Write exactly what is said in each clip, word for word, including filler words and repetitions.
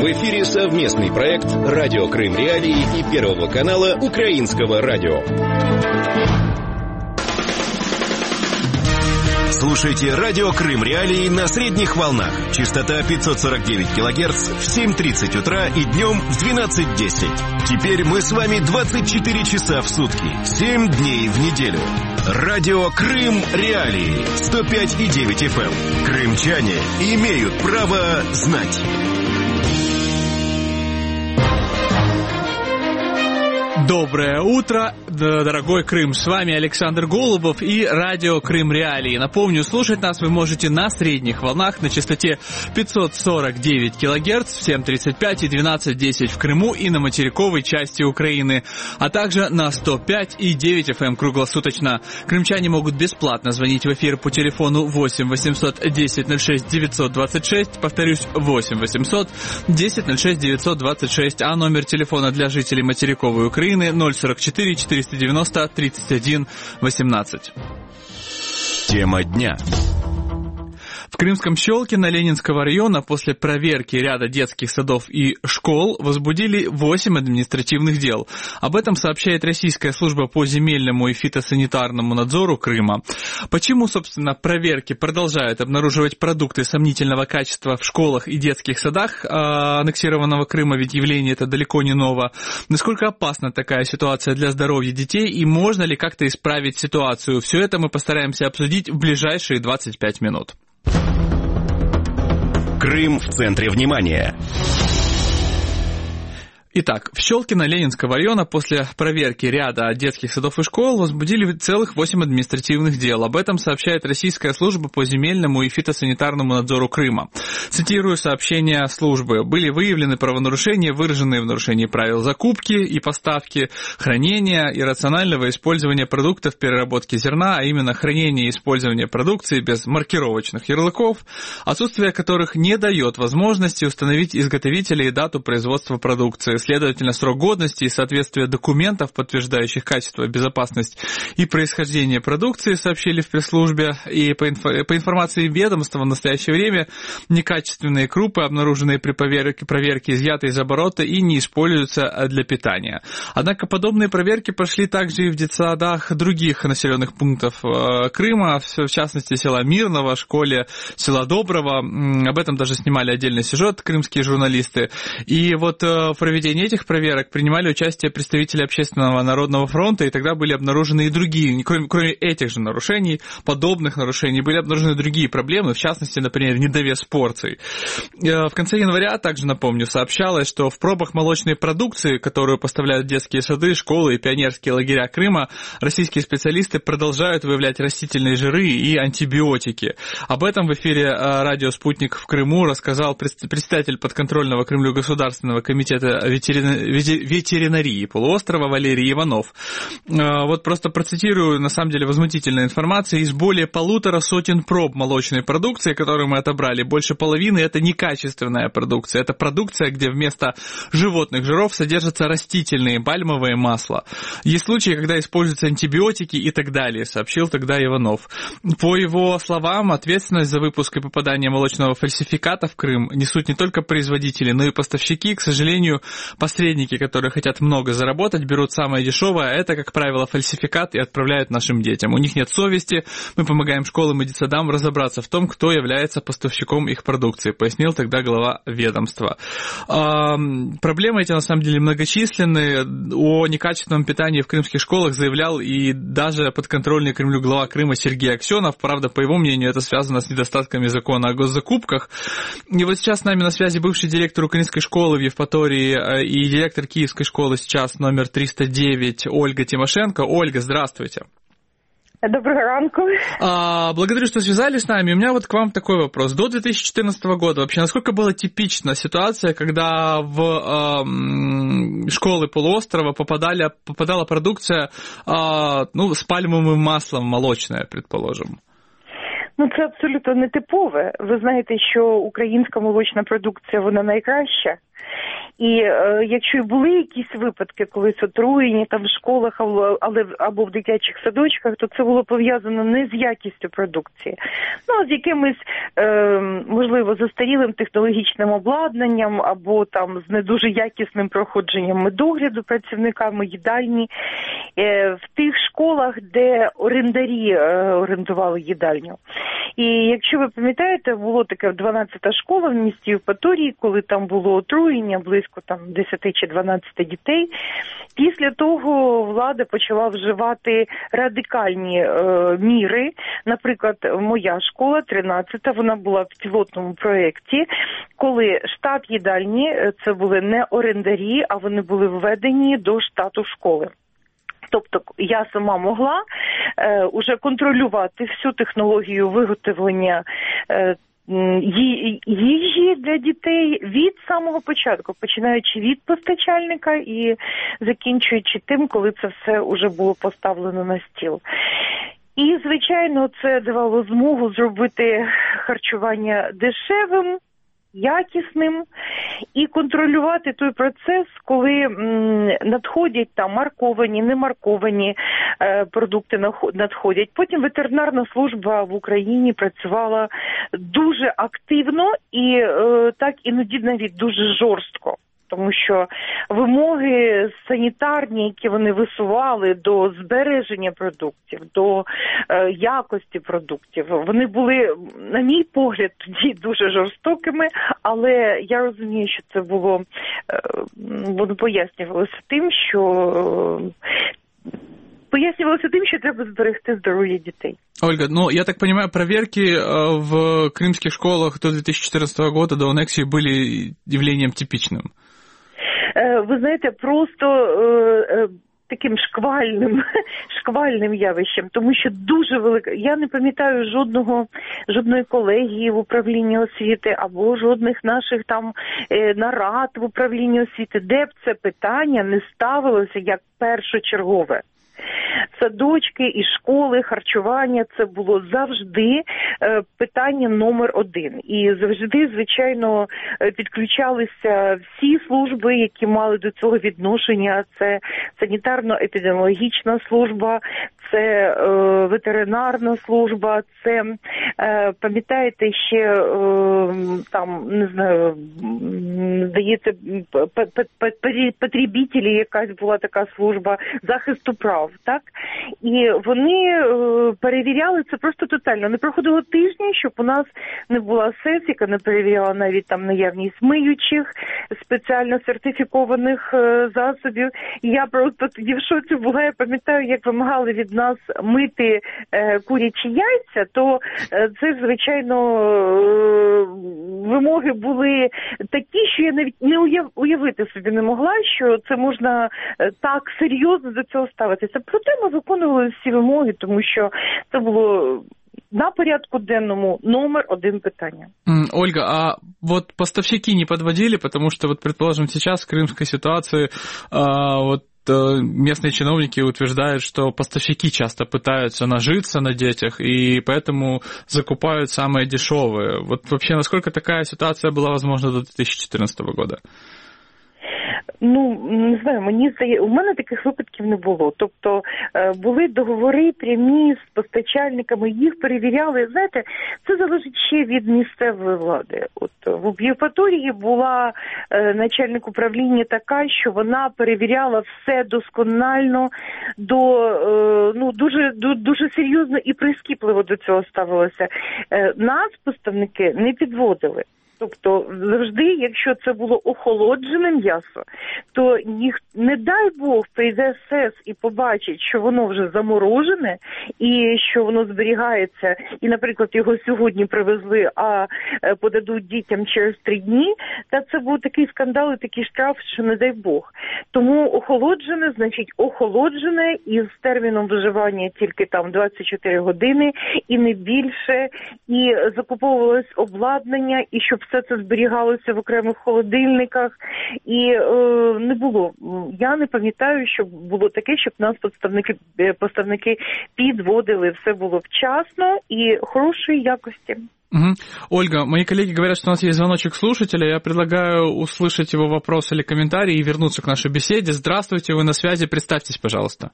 В эфире совместный проект «Радио Крым Реалии» и Первого канала Украинского радио. Слушайте «Радио Крым Реалии» на средних волнах. Частота пятьсот сорок девять килогерц в семь тридцать утра и днем в двенадцать десять. Теперь мы с вами двадцать четыре часа в сутки, семь дней в неделю. «Радио Крым Реалии» сто пять и девять эф эм. Крымчане имеют право знать. Доброе утро, дорогой Крым. С вами Александр Голубов и радио Крым Реалии. Напомню, слушать нас вы можете на средних волнах на частоте пятьсот сорок девять килогерц в семь тридцать пять и двенадцать десять в Крыму и на материковой части Украины, а также на сто пять и девять эф эм круглосуточно. Крымчане могут бесплатно звонить в эфир по телефону восемь восемьсот десять ноль шесть девятьсот двадцать шесть, повторюсь, восемь восемьсот десять ноль шесть девятьсот двадцать шесть, а номер телефона для жителей материковой Украины ноль сорок четыре четыреста девяносто тридцать один восемнадцать. Тема дня. В Крымском Щелкино Ленинского района после проверки ряда детских садов и школ возбудили восемь административных дел. Об этом сообщает Российская служба по земельному и фитосанитарному надзору Крыма. Почему, собственно, проверки продолжают обнаруживать продукты сомнительного качества в школах и детских садах аннексированного Крыма, ведь явление это далеко не ново. Насколько опасна такая ситуация для здоровья детей и можно ли как-то исправить ситуацию? Все это мы постараемся обсудить в ближайшие двадцать пять минут. Крым в центре внимания. Итак, в Щелкино Ленинского района после проверки ряда детских садов и школ возбудили целых восемь административных дел. Об этом сообщает Российская служба по земельному и фитосанитарному надзору Крыма. Цитирую сообщение службы. Были выявлены правонарушения, выраженные в нарушении правил закупки и поставки, хранения и рационального использования продуктов переработки зерна, а именно хранение и использование продукции без маркировочных ярлыков, отсутствие которых не дает возможности установить изготовителя и дату производства продукции. Следовательно, срок годности и соответствие документов, подтверждающих качество, безопасность и происхождение продукции, сообщили в пресс-службе. И по, инфо- по информации ведомства в настоящее время некачественные крупы, обнаруженные при проверке, проверке, изъяты из оборота и не используются для питания. Однако подобные проверки прошли также и в детсадах других населенных пунктов Крыма, в частности села Мирного, школе села Доброго. Об этом даже снимали отдельный сюжет крымские журналисты. И вот в проведении этих проверок принимали участие представители Общественного народного фронта, и тогда были обнаружены и другие, кроме, кроме этих же нарушений, подобных нарушений, были обнаружены другие проблемы, в частности, например, недовес порций. В конце января, также напомню, сообщалось, что в пробах молочной продукции, которую поставляют детские сады, школы и пионерские лагеря Крыма, российские специалисты продолжают выявлять растительные жиры и антибиотики. Об этом в эфире радио «Спутник» в Крыму рассказал председатель подконтрольного Кремлю Государственного комитета ветеринарии полуострова Валерий Иванов. Вот просто процитирую, на самом деле, возмутительная информация. Из более полутора сотен проб молочной продукции, которую мы отобрали, больше половины это некачественная продукция. Это продукция, где вместо животных жиров содержатся растительные пальмовое масло. Есть случаи, когда используются антибиотики и так далее, сообщил тогда Иванов. По его словам, ответственность за выпуск и попадание молочного фальсификата в Крым несут не только производители, но и поставщики. К сожалению, посредники, которые хотят много заработать, берут самое дешевое, а это, как правило, фальсификат и отправляют нашим детям. У них нет совести, мы помогаем школам и детсадам разобраться в том, кто является поставщиком их продукции, пояснил тогда глава ведомства. А, проблемы эти, на самом деле, многочисленные. О некачественном питании в крымских школах заявлял и даже подконтрольный Кремлю глава Крыма Сергей Аксенов. Правда, по его мнению, это связано с недостатками закона о госзакупках. И вот сейчас с нами на связи бывший директор украинской школы в Евпатории и директор Киевской школы сейчас номер триста девять Ольга Тимошенко. Ольга, здравствуйте. Доброго ранку. А, благодарю, что связались с нами. У меня вот к вам такой вопрос. До две тысячи четырнадцатого года вообще насколько была типична ситуация, когда в э, школы полуострова попадали, попадала продукция э, ну, з пальмовим маслом молочне, предположим? Ну, це абсолютно нетипове. Ви знаєте, що українська молочна продукція, вона найкраща. І е, якщо й були якісь випадки колись отруєння там в школах але, або в дитячих садочках, то це було пов'язано не з якістю продукції, ну, а з якимось, е, можливо, застарілим технологічним обладнанням або там з не дуже якісним проходженням медогляду працівниками їдальні. Е, в тих школах, де орендарі е, орендували їдальню. І якщо ви пам'ятаєте, було таке дванадцята школа в місті Євпаторії, коли там було отруєння близько там десять чи дванадцять дітей. Після того влада почала вживати радикальні е, міри. Наприклад, моя школа, тринадцята, вона була в пілотному проєкті, коли штат їдальні, це були не орендарі, а вони були введені до штату школи. Тобто я сама могла е, уже контролювати всю технологію виготовлення е, їжі для дітей від самого початку, починаючи від постачальника і закінчуючи тим, коли це все вже було поставлено на стіл. І, звичайно, це давало змогу зробити харчування дешевим, якісним і контролювати той процес, коли м, надходять там марковані, не марковані е, продукти надходять. Потім ветеринарна служба в Україні працювала дуже активно і е, так іноді навіть дуже жорстко. Тому що вимоги санітарні, які вони висували до збереження продуктів, до е, якості продуктів, вони були, на мій погляд, тоді дуже жорстокими, але я розумію, що це було, е, воно пояснювалося тим, що е, пояснювалося тим, що треба зберегти здоров'я дітей. Ольга, ну, я так понимаю, проверки в крымских школах до две тысячи четырнадцатого года, до аннексии, были явлением типичным. Ви знаєте, просто е, е, таким шквальним, шквальним явищем, тому що дуже велика, я не пам'ятаю жодного, жодної колегії в управлінні освіти або жодних наших там е, нарад в управлінні освіти, де б це питання не ставилося як першочергове. Садочки і школи, харчування – це було завжди е, питання номер один. І завжди, звичайно, підключалися всі служби, які мали до цього відношення. Це санітарно-епідеміологічна служба, це е, ветеринарна служба, це, е, пам'ятаєте, ще е, там, не знаю, здається, потребітелі, якась була така служба захисту прав, так? І вони е, перевіряли це просто тотально. Не проходило тижня, щоб у нас не була сесія, яка не перевіряла навіть там наявність миючих, спеціально сертифікованих е, засобів. І я просто тоді в шоці була, я пам'ятаю, як вимагали від нас мити е, курячі яйця, то е, це, звичайно, е, вимоги були такі, що я навіть не уяв, уявити собі не могла, що це можна е, так серйозно до цього ставитися. Проте ми виконували всі вимоги, тому що це було на порядку денному номер один питання. Ольга, а вот поставщики не подводили, потому что, вот, предположим, сейчас в крымской ситуации а, вот местные чиновники утверждают, что поставщики часто пытаются нажиться на детях и поэтому закупают самые дешевые. Вот вообще, насколько такая ситуация была возможна до две тысячи четырнадцатого года? Ну, не знаю, мені здається, у мене таких випадків не було. Тобто були договори прямі з постачальниками, їх перевіряли. Знаєте, це залежить ще від місцевої влади. От в Євпаторії була е, начальник управління така, що вона перевіряла все досконально, до е, ну дуже дуже серйозно і прискіпливо до цього ставилося. Е, нас поставники не підводили. Тобто завжди, якщо це було охолоджене м'ясо, то ніх, не дай Бог прийде СЕС і побачить, що воно вже заморожене і що воно зберігається, і, наприклад, його сьогодні привезли, а подадуть дітям через три дні, та це був такий скандал і такий штраф, що не дай Бог. Тому охолоджене, значить охолоджене і з терміном вживання тільки там двадцять чотири години і не більше, і закуповувалось обладнання, і щоб все це зберігалося в окремих холодильниках. І е, не було. Я не пам'ятаю, щоб було таке, щоб нас поставники, поставники підводили. Все було вчасно і хорошої якості. Угу. Ольга, мои коллеги говорят, что у нас есть звоночек слушателя. Я предлагаю услышать его вопрос или комментарий и вернуться к нашей беседе. Здравствуйте, вы на связи. Представьтесь, пожалуйста.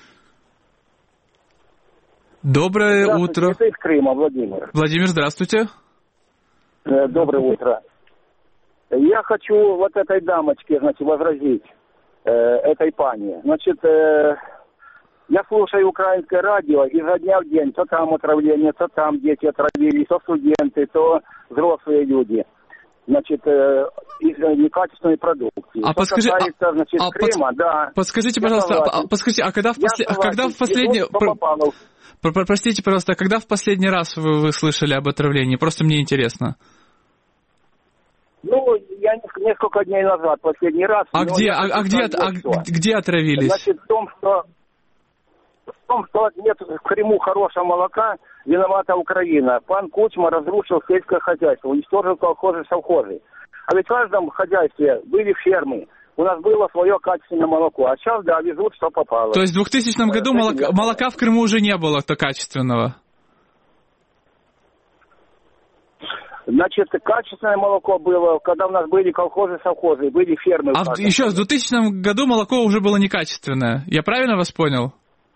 Доброе утро. Это из Крыма, Владимир. Владимир, здравствуйте. Доброе утро. Я хочу вот этой дамочке, значит, возразить, э, этой пани. Значит, э, я слушаю украинское радио, и изо дня в день то там отравление, то там дети отравились, то студенты, то взрослые люди. Значит, э, из некачественной продукции. А, подскажи, касается, значит, а, Крыма, под, да. Подскажите, пожалуйста, а, подскажите, а когда в, после, а когда в последний... Про, про, простите, пожалуйста, а когда в последний раз вы, вы слышали об отравлении? Просто мне интересно. Ну, я несколько дней назад, последний раз. А где, а, а где, а, где отравились? Значит, в том, что в том, что нет в Крыму хорошего молока, виновата Украина. Пан Кучма разрушил сельское хозяйство, уничтожил колхозы, совхозы. А ведь в каждом хозяйстве были фермы. У нас было свое качественное молоко. А сейчас, да, везут, что попало. То есть в двухтысячном году молока, молока в Крыму уже не было то качественного? Значит, качественное молоко было, когда у нас были колхозы, совхозы, были фермы. А в, еще в двухтысячном году молоко уже было некачественное. Я правильно вас понял?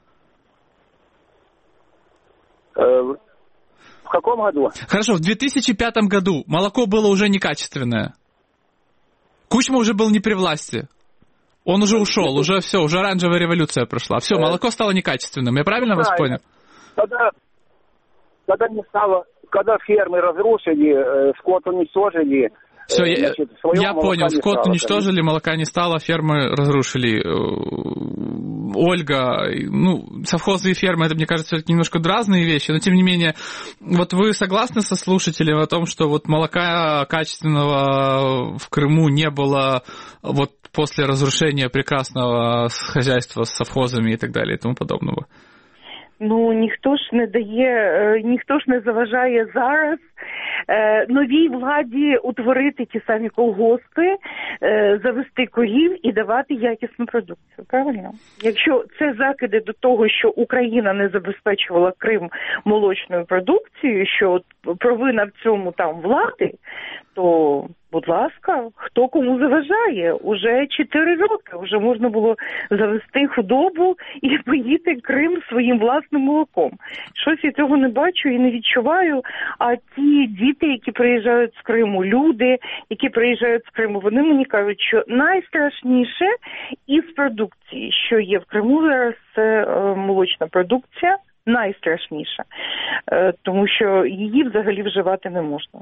Э, в каком году? Хорошо, в две тысячи пятом году молоко было уже некачественное. Кучма уже был не при власти. Он уже ушел, уже все, уже оранжевая революция прошла. Все, молоко стало некачественным. Я правильно вас понял? Когда, когда не стало, когда фермы разрушили, скот уничтожили. Все, я, я понял, скот стало, уничтожили, конечно. Молока не стало, фермы разрушили. Ольга, ну, совхозы и фермы, это, мне кажется, все-таки немножко разные вещи, но, тем не менее, вот вы согласны со слушателем о том, что вот молока качественного в Крыму не было вот после разрушения прекрасного хозяйства с совхозами и так далее и тому подобного? Ну, ніхто ж не дає, ніхто ж не заважає зараз е, новій владі утворити ті самі колгоспи, е, завести корів і давати якісну продукцію, правильно? Якщо це закиди до того, що Україна не забезпечувала Крим молочною продукцією, що провина в цьому там влади, то, будь ласка, хто кому заважає? Уже чотири роки, вже можна було завести худобу і поїти Крим своїм власним молоком. Щось я цього не бачу і не відчуваю, а ті діти, які приїжджають з Криму, люди, які приїжджають з Криму, вони мені кажуть, що найстрашніше із продукції, що є в Криму зараз, це молочна продукція, найстрашніша, тому що її взагалі вживати не можна.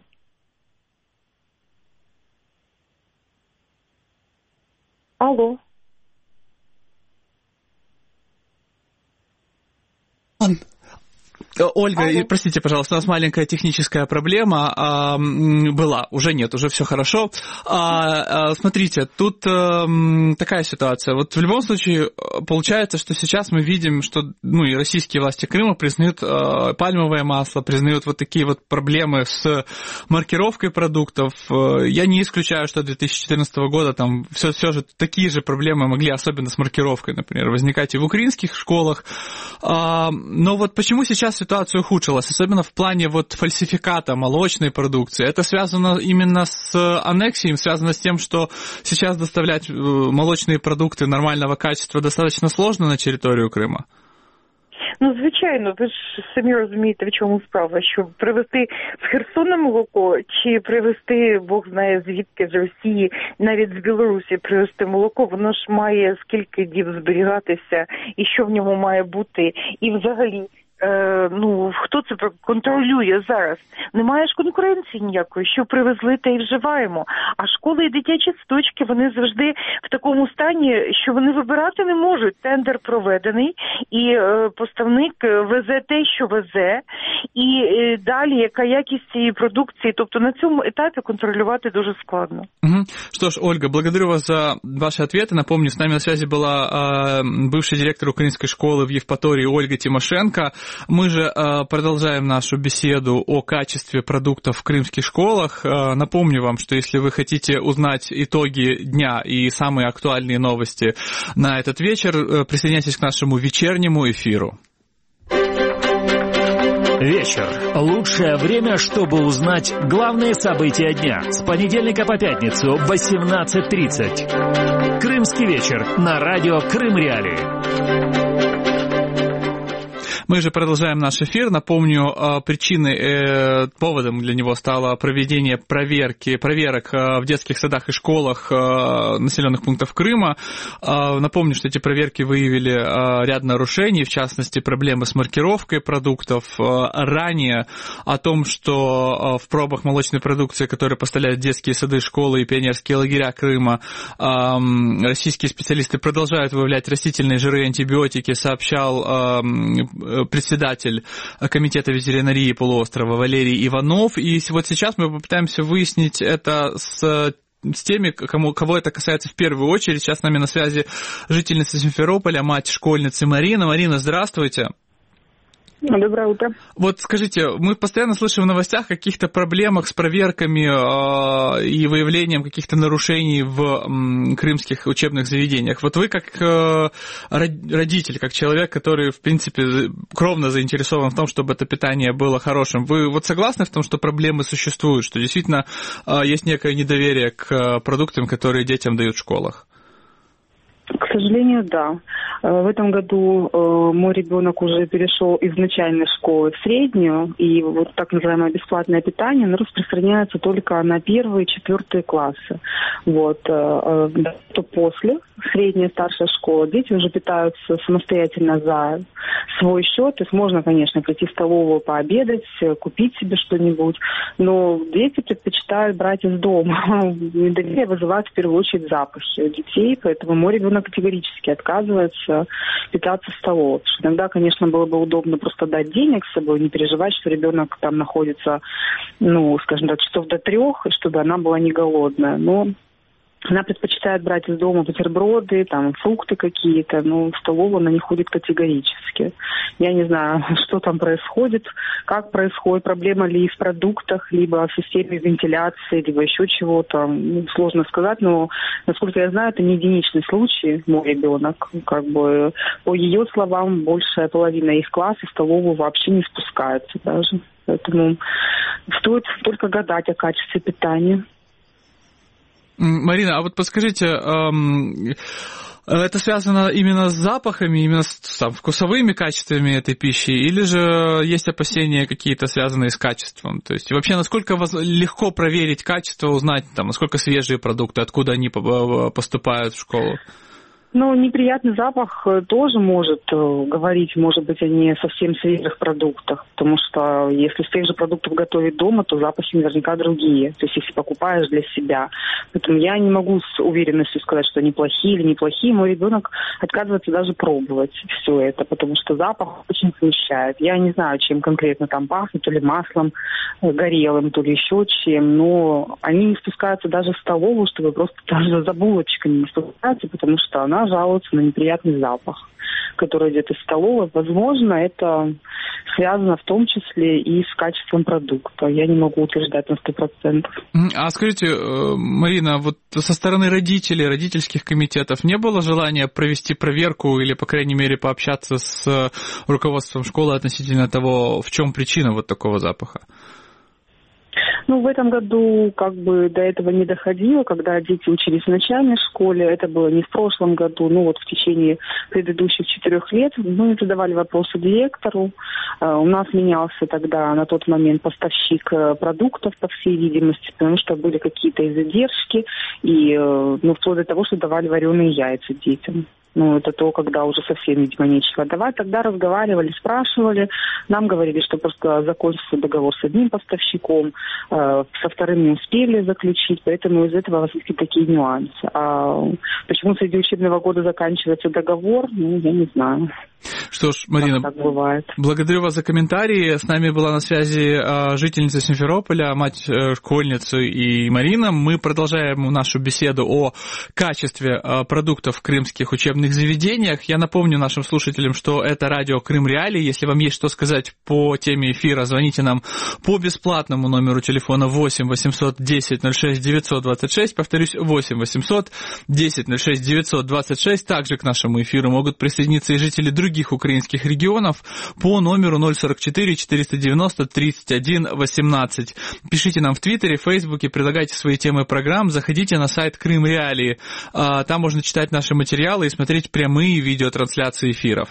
Алло. Ольга, Алло. простите, пожалуйста, у нас маленькая техническая проблема а, была, уже нет, уже все хорошо. А, а, смотрите, тут а, такая ситуация. Вот в любом случае получается, что сейчас мы видим, что ну, и российские власти Крыма признают а, пальмовое масло, признают вот такие вот проблемы с маркировкой продуктов. Я не исключаю, что две тысячи четырнадцатого года там все, все же такие же проблемы могли, особенно с маркировкой, например, возникать и в украинских школах. А, но вот почему сейчас ситуация ухудшилась, особенно в плане вот фальсификата молочной продукции? Это связано именно с аннексией, связано с тем, что сейчас доставлять молочные продукты нормального качества достаточно сложно на территорию Крыма? Ну, звичайно, ви ж самі розумієте, в чому справа, що привезти з Херсона молоко, чи привезти, Бог знає звідки, з Росії, навіть з Білорусі привезти молоко, воно ж має скільки діб зберігатися, і що в ньому має бути, і взагалі, Е, ну, хто це контролює зараз? Немає ж конкуренції ніякої, що привезли, та й вживаємо. А школи і дитячі садочки, вони завжди в такому стані, що вони вибирати не можуть. Тендер проведений, і е, поставник везе те, що везе, і е, далі яка якість цієї продукції. Тобто на цьому етапі контролювати дуже складно. Угу. Что ж, Ольга, благодарю вас за ваши ответы. Напомню, с нами на связи была э, бывший директор украинской школы в Евпатории Ольга Тимошенко. Мы же э, продолжаем нашу беседу о качестве продуктов в крымских школах. Э, напомню вам, что если вы хотите узнать итоги дня и самые актуальные новости на этот вечер, э, присоединяйтесь к нашему вечернему эфиру. Вечер. Лучшее время, чтобы узнать главные события дня. С понедельника по пятницу в восемнадцать тридцать. Крымский вечер на радио Крым Реалии. Мы же продолжаем наш эфир. Напомню, причиной, э, поводом для него стало проведение проверки, проверок в детских садах и школах населенных пунктов Крыма. Напомню, что эти проверки выявили ряд нарушений, в частности, проблемы с маркировкой продуктов. Ранее о том, что в пробах молочной продукции, которые поставляют детские сады, школы и пионерские лагеря Крыма, российские специалисты продолжают выявлять растительные жиры и антибиотики, сообщал председатель комитета ветеринарии полуострова Валерий Иванов. И вот сейчас мы попытаемся выяснить это с с теми, кому, кого это касается в первую очередь. Сейчас с нами на связи жительница Симферополя, мать школьницы Марина. Марина, здравствуйте. Доброе утро. Вот скажите, мы постоянно слышим в новостях о каких-то проблемах с проверками э, и выявлением каких-то нарушений в э, крымских учебных заведениях. Вот вы как э, родитель, как человек, который, в принципе, кровно заинтересован в том, чтобы это питание было хорошим, вы вот согласны в том, что проблемы существуют, что действительно э, есть некое недоверие к продуктам, которые детям дают в школах? К сожалению, да. В этом году мой ребенок уже перешел из начальной школы в среднюю, и вот так называемое бесплатное питание, оно распространяется только на первые и четвертые классы. Вот. То после средняя, старшая школа дети уже питаются самостоятельно за свой счет. То есть можно, конечно, прийти в столовую пообедать, купить себе что-нибудь, но дети предпочитают брать из дома. Недоверие вызывает в первую очередь запахи у детей, поэтому мой ребенок категорически отказывается питаться в столовой. Иногда, конечно, было бы удобно просто дать денег с собой, не переживать, что ребенок там находится, ну, скажем так, часов до трех, чтобы она была не голодная. Но она предпочитает брать из дома бутерброды, там, фрукты какие-то, но в столовую она не ходит категорически. Я не знаю, что там происходит, как происходит, проблема ли в продуктах, либо в системе вентиляции, либо еще чего-то. Ну, сложно сказать, но, насколько я знаю, это не единичный случай, мой ребенок. Как бы, по ее словам, большая половина их класса в столовую вообще не спускается даже. Поэтому стоит только гадать о качестве питания. Марина, а вот подскажите, эм, это связано именно с запахами, именно с там, вкусовыми качествами этой пищи, или же есть опасения какие-то, связанные с качеством? То есть вообще, насколько легко проверить качество, узнать, там, насколько свежие продукты, откуда они поступают в школу? Ну, неприятный запах тоже может э, говорить, может быть, о не совсем свежих продуктах, потому что если с тех же продуктов готовить дома, то запахи наверняка другие, то есть если покупаешь для себя. Поэтому я не могу с уверенностью сказать, что они плохие или неплохие. Мой ребенок отказывается даже пробовать все это, потому что запах очень смущает. Я не знаю, чем конкретно там пахнет, то ли маслом горелым, то ли еще чем, но они не спускаются даже в столовую, чтобы просто даже за булочками не спускаться, потому что она жалуется на неприятный запах, который идет из столовой. Возможно, это связано в том числе и с качеством продукта. Я не могу утверждать на сто процентов. А скажите, Марина, вот со стороны родителей, родительских комитетов не было желания провести проверку или, по крайней мере, пообщаться с руководством школы относительно того, в чем причина вот такого запаха? Ну, в этом году как бы до этого не доходило, когда дети учились в начальной школе. Это было не в прошлом году, ну вот в течение предыдущих четырех лет. Мы задавали вопросы директору. У нас менялся тогда на тот момент поставщик продуктов, по всей видимости, потому что были какие-то задержки, и ну, вплоть до того, что давали вареные яйца детям. Ну, это то, когда уже совсем, видимо, нечего давать. Тогда разговаривали, спрашивали. Нам говорили, что просто закончился договор с одним поставщиком, э, со вторым не успели заключить, поэтому из этого возникли такие нюансы. А почему среди учебного года заканчивается договор, ну, я не знаю. Что ж, Марина, так бывает. Благодарю вас за комментарии. С нами была на связи э, жительница Симферополя, мать э, школьницы и Марина. Мы продолжаем нашу беседу о качестве э, продуктов в крымских учебных заведениях. Я напомню нашим слушателям, что это радио Крым Реалии. Если вам есть что сказать по теме эфира, звоните нам по бесплатному номеру телефона восемь восемьсот десять ноль шесть девятьсот двадцать шесть. Повторюсь, восемь восемьсот десять ноль шесть девятьсот двадцать шесть. Также к нашему эфиру могут присоединиться и жители других украинских регионов по номеру ноль сорок четыре четыреста девяносто тридцать один восемнадцать. Пишите нам в Твиттере, Фейсбуке, предлагайте свои темы программ, заходите на сайт Крым Реалии. Там можно читать наши материалы и смотреть прямые видеотрансляции эфиров.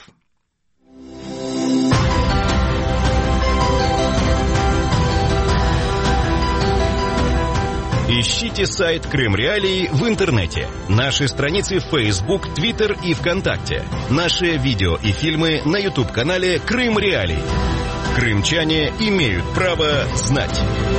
Ищите сайт Крым Реалии в интернете. Наши страницы в Facebook, Twitter и ВКонтакте. Наши видео и фильмы на YouTube-канале Крым Реалии. Крымчане имеют право знать.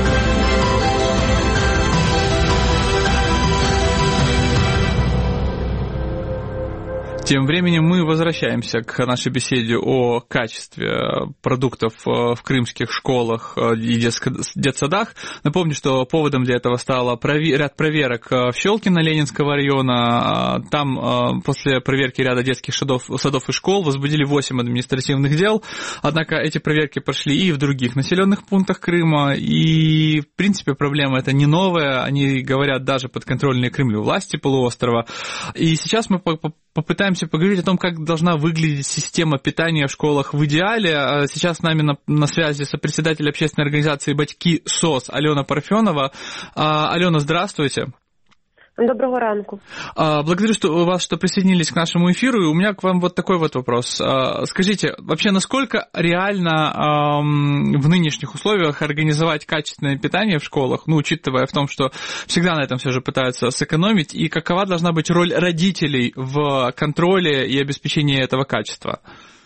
Тем временем мы возвращаемся к нашей беседе о качестве продуктов в крымских школах и детсадах. Напомню, что поводом для этого стал ряд проверок в Щелкино Ленинского района. Там после проверки ряда детских садов, садов и школ возбудили восемь административных дел. Однако эти проверки прошли и в других населенных пунктах Крыма. И, в принципе, проблема эта не новая. Они говорят даже подконтрольные Кремлю власти полуострова. И сейчас мы попытаемся поговорить о том, как должна выглядеть система питания в школах в идеале. Сейчас с нами на, на связи сопредседатель общественной организации «Батьки СОС» Алена Парфенова. Алена, здравствуйте. Доброго ранку. Благодарю что, вас, что присоединились к нашему эфиру. И у меня к вам вот такой вот вопрос. Скажите, вообще, насколько реально в нынешних условиях организовать качественное питание в школах, ну, учитывая в том, что всегда на этом все же пытаются сэкономить, и какова должна быть роль родителей в контроле и обеспечении этого качества?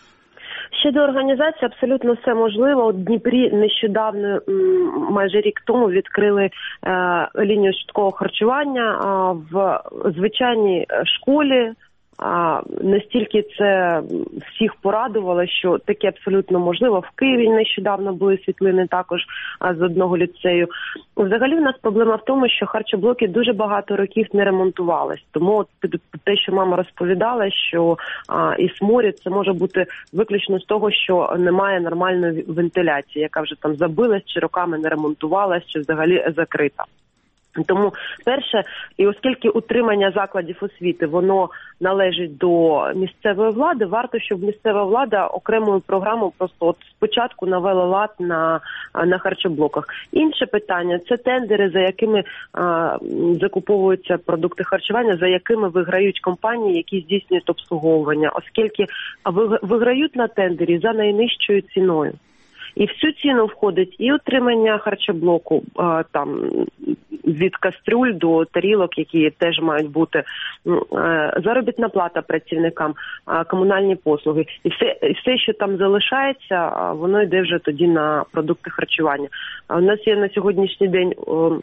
Щодо організації, абсолютно все можливо. У Дніпрі нещодавно, майже рік тому, відкрили е, лінію швидкого харчування е, в звичайній школі. А настільки це всіх порадувало, що таке абсолютно можливо. В Києві нещодавно були світлини також з одного ліцею. Взагалі в нас проблема в тому, що харчоблоки дуже багато років не ремонтувались. Тому от те, що мама розповідала, що а, і сморід, це може бути виключно з того, що немає нормальної вентиляції, яка вже там забилась, чи роками не ремонтувалась, чи взагалі закрита. Тому, перше, і оскільки утримання закладів освіти, воно належить до місцевої влади, варто, щоб місцева влада окремою програмою просто от спочатку навела лад на, на харчоблоках. Інше питання – це тендери, за якими а, закуповуються продукти харчування, за якими виграють компанії, які здійснюють обслуговування, оскільки виграють на тендері за найнижчою ціною. І в цю ціну входить і утримання харчоблоку, а, там, від кастрюль до тарілок, які теж мають бути, заробітна плата працівникам, комунальні послуги. І все, і все, що там залишається, воно йде вже тоді на продукти харчування. У нас є на сьогоднішній день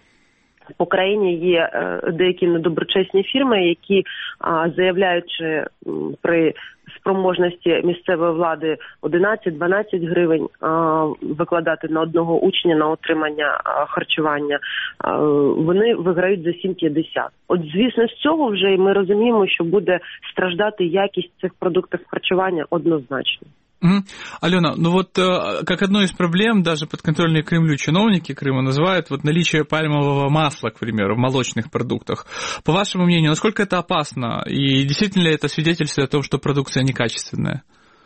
по країні є деякі недоброчесні фірми, які, заявляючи при спроможності місцевої влади одинадцять-дванадцять гривень викладати на одного учня на отримання харчування, вони виграють за сім п'ятдесят. От, звісно, з цього вже ми розуміємо, що буде страждати якість цих продуктів харчування однозначно. Угу. Алена, ну вот как одну из проблем даже подконтрольные Кремлю чиновники Крыма называют вот наличие пальмового масла, к примеру, в молочных продуктах. По вашему мнению, насколько это опасно? И действительно ли это свидетельствует о том, что продукция некачественная?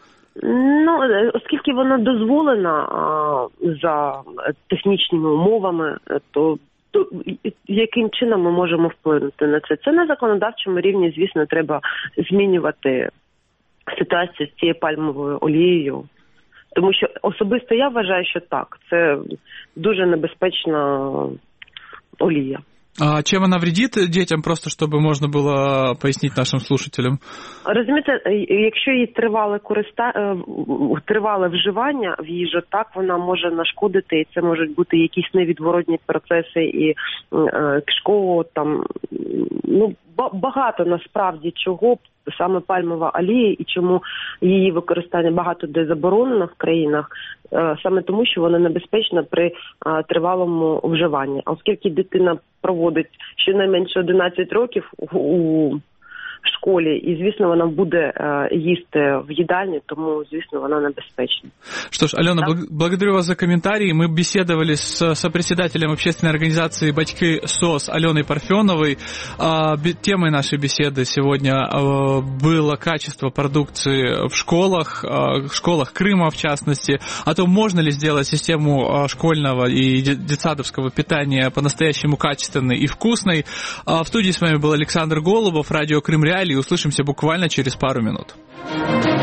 Ну, оскільки воно дозволено а, за технічними умовами, то то яким чином ми можемо вплинути на це? Це на законодавчому рівні, звісно, треба змінювати ситуацію з цією пальмовою олією. Тому що особисто я вважаю, що так, це дуже небезпечна олія. А чем она вредит дітям, просто щоб можна було пояснити нашим слушателям? Розумієте, якщо її тривале користа... тривале вживання в їжу, так вона може нашкодити, і це можуть бути якісь невідворотні процеси і е, кишкового там, ну, багато насправді чого, саме пальмова олія, і чому її використання багато де заборонено в країнах, саме тому, що вона небезпечна при тривалому вживанні. А оскільки дитина проводить щонайменше одинадцять років у школі, і, звісно, вона буде э, їсти в їдальні, тому, звісно, вона небезпечна. Что ж, Алена, да? благодарю вас за комментарии. Мы беседовали с сопредседателем общественной организации «Батьки СОС» Аленой Парфеновой. Темой нашей беседы сегодня было качество продукции в школах, в школах Крыма, в частности, о том, можно ли сделать систему школьного и детсадовского питания по-настоящему качественной и вкусной. В студии с вами был Александр Голубов, радио Крым Реалии. Услышимся буквально через пару минут.